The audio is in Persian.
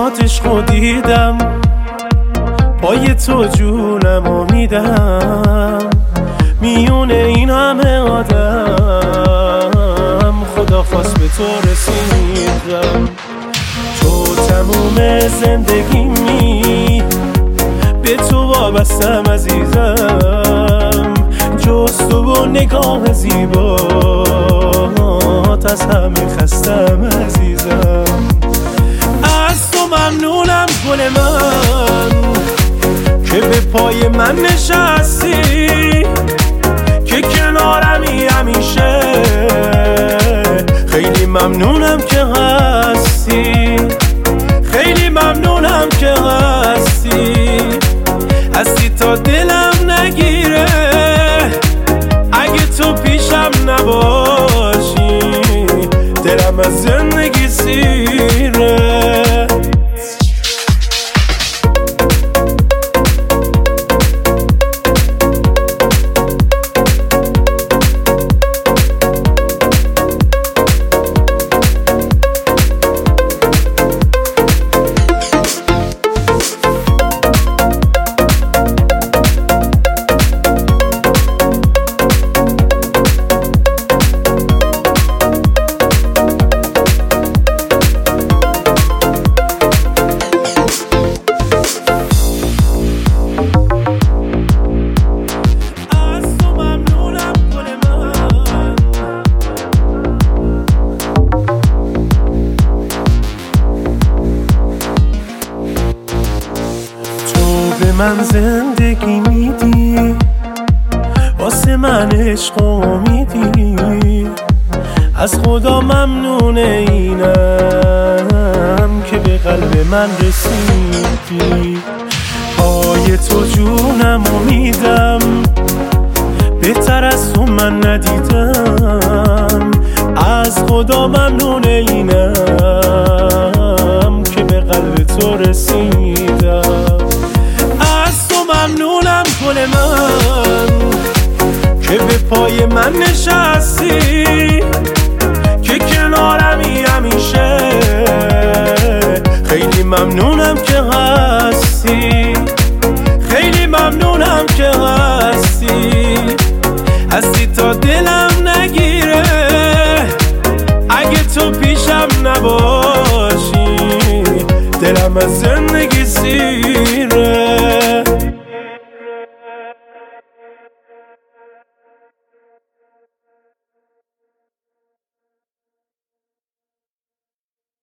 چشمات عشقو دیدم، پای تو جونمو میدم. میونه این همه آدم خدا خواست به تو رسیدم. تو تموم زندگیمی، به تو وابستم عزیزم. جز تو و نگاه زیبات از همه خستم عزیزم. از تو ممنونم گل من که به پای من نشستی، که کنارمی همیشه. خیلی ممنونم که هستی، خیلی ممنونم که هستی. هستی تا دلم نگیره، اگه تو پیشم نباشی دلم از زندگی سیره. به من زندگی میدی، واسه من عشق و میدی. از خدا ممنون اینم که به قلب من رسیدی. پای تو جونمو میدم، بهتر از تو من ندیدم. از خدا ممنون اینم که به قلب تو رسیدم. ممنونم گل من که به پای من نشستی، که کنارمی همیشه. خیلی ممنونم که هستی، خیلی ممنونم که هستی. هستی تا دلم نگیره، اگه تو پیشم نباشی دلم از زندگی سیر.